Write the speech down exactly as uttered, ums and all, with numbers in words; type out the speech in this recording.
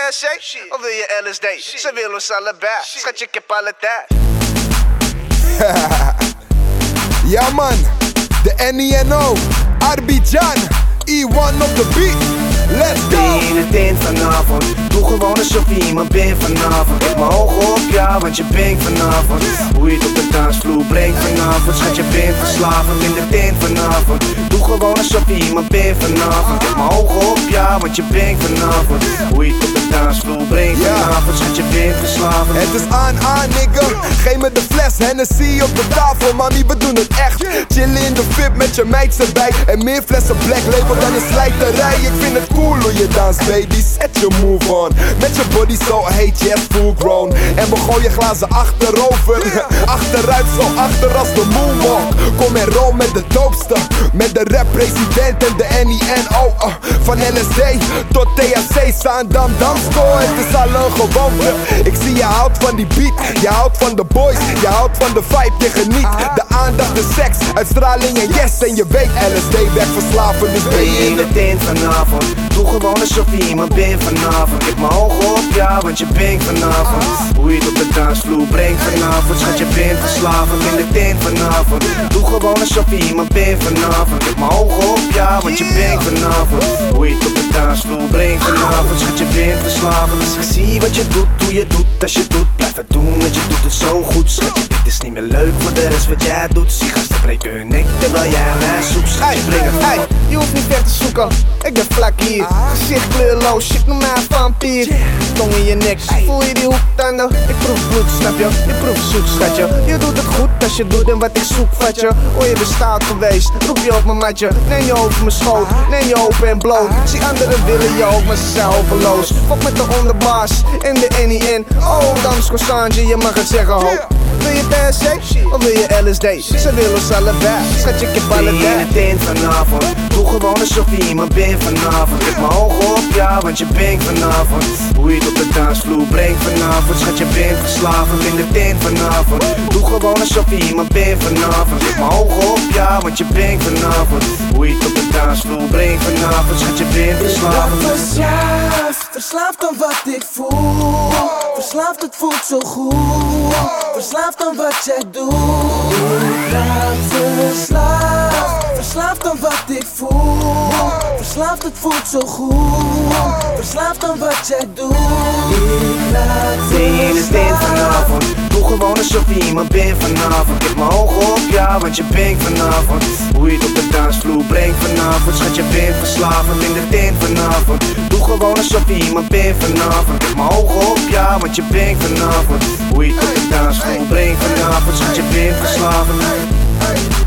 C? Of wil je L S D? Ze willen ons allebei. Schat, je ik heb alle tijd. Ja man, de N I N O, Arbidjan, E one op de beat. Let's go! Ben je in het tent vanavond? Doe gewoon alsof je iemand bent vanavond. Heb mijn ogen op jou, want je bent vanavond. Hoe je het op de dansvloer brengt vanavond. Schat, je bent verslavend in de tent vanavond. Doe gewoon alsof je iemand bent vanavond. Heb mijn ogen op jou, want je bent vanavond. Hoe je het op de dansvloer brengt vanavond. Schat, je bent verslavend. Het is aan, aan nigga. Geef me de fles, Hennessy op de tafel. Mami, we doen het echt. Chillen in de VIP met je meid erbij. En meer flessen Black Label dan een slijterij. Ik vind het cool hoe je danst, baby. Zet je move on. Met je body zo heet, yes, full grown. En we gooien glazen achterover. Achteruit, zo achter als de moonwalk. Kom en rol met de doopste. Met de rap-president en de N I N O. Uh, van L S D tot T H C. Zaandam, Damsko. Het is al een gewoonte. Ik zie je houdt van die beat. Je houdt van de boys. Je houdt van de vibe, je geniet. De aandacht, de seks, uitstraling en yes. En je weet, L S D werkt verslaven. Dus ben je in de tent vanavond. Doe gewoon alsof je iemand bent vanavond. Ik heb mijn ogen op jou, want je bent vanavond. Hoe je het op de dansvloer brengt vanavond. Schat, je bent verslavend in de tent vanavond. Doe gewoon alsof je iemand bent vanavond. Ik heb mijn ogen op jou, want je bent vanavond. Hoe je het op de dansvloer brengt vanavond. Schat, je bent verslavend. Als ik zie wat je doet, hoe je doet, als je doet. Blijf het doen, want je doet het zo goed. Schat, dit is niet meer leuk voor de rest wat jij doet. Zie gasten breken hun nek terwijl jij naar zoekt. Schat, je brengt het. Hey, je hoeft niet ver te zoeken. Ik ben vlak hier. Gezicht kleurloos, shit noem mij een vampier. Tong in je nek, voel je die hoektanden? Ik proef bloed, snap je? Je proeft zoet, schatje. Je doet het goed als je doet en wat ik zoek, vatje. Oh, je bent stout geweest, roep je op mijn matje. Neem je over mijn schoot, neem je open en bloot. Zie anderen willen je ook, maar ze zijn hopeloos. Fok met de onderbaas en de N I N. Oh, Damsko Sanje, je mag het zeggen, hoop. Wil je P S C of wil je L S D? Ze willen ons allebei, schatje, ik heb alle tijd. Ben je in het tent vanavond? Doe gewoon alsof je iemand bent vanavond. Ik heb mijn ogen op jou, want je bent vanavond. Hoe je het op de dansvloer brengt vanavond. Schat, je bent verslavend in de tent vanavond. Doe gewoon alsof je iemand bent vanavond. Ik heb mijn ogen op jou, want je bent vanavond. Hoe je het op de dansvloer brengt vanavond. Schat, je bent verslavend. Verslaafd, verslaafd aan wat ik voel. Verslaafd, het voelt zo goed. Verslaafd aan wat jij doet. Ik raak verslaafd. Verslaafd aan wat ik voel. Verslaafd, het voelt zo goed. Verslaafd aan wat jij doet. Ik raak Ben je in de tent vanavond? Doe gewoon alsof je iemand bent vanavond. Ik heb mijn ogen op jou, want je bent vanavond. Hoe je het op de dansvloer brengt vanavond. Schat, je bent verslavend in de tent vanavond. Doe gewoon alsof je iemand bent vanavond. Ik heb mijn ogen op jou, want je bent vanavond. Hoe je het op de dansvloer brengt vanavond. Schat, je bent verslavend.